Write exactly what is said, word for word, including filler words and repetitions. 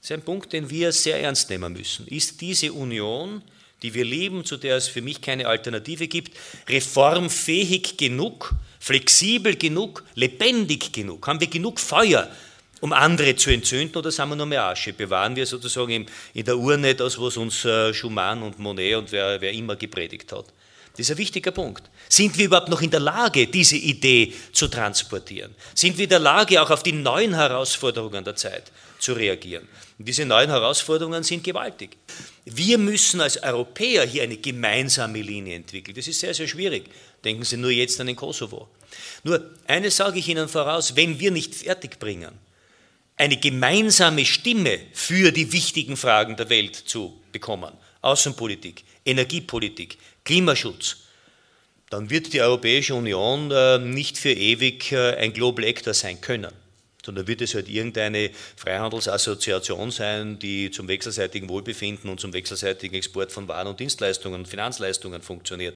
ist ein Punkt, den wir sehr ernst nehmen müssen. Ist diese Union, die wir lieben, zu der es für mich keine Alternative gibt, reformfähig genug, flexibel genug, lebendig genug? Haben wir genug Feuer, um andere zu entzünden, oder sind wir nur mehr Asche? Bewahren wir sozusagen in der Urne das, was uns Schumann und Monet und wer, wer immer gepredigt hat? Das ist ein wichtiger Punkt. Sind wir überhaupt noch in der Lage, diese Idee zu transportieren? Sind wir in der Lage, auch auf die neuen Herausforderungen der Zeit zu reagieren? Und diese neuen Herausforderungen sind gewaltig. Wir müssen als Europäer hier eine gemeinsame Linie entwickeln. Das ist sehr, sehr schwierig. Denken Sie nur jetzt an den Kosovo. Nur, eines sage ich Ihnen voraus, wenn wir nicht fertigbringen, eine gemeinsame Stimme für die wichtigen Fragen der Welt zu bekommen, Außenpolitik, Energiepolitik, Klimaschutz, dann wird die Europäische Union nicht für ewig ein Global Actor sein können, sondern wird es halt irgendeine Freihandelsassoziation sein, die zum wechselseitigen Wohlbefinden und zum wechselseitigen Export von Waren und Dienstleistungen und Finanzleistungen funktioniert.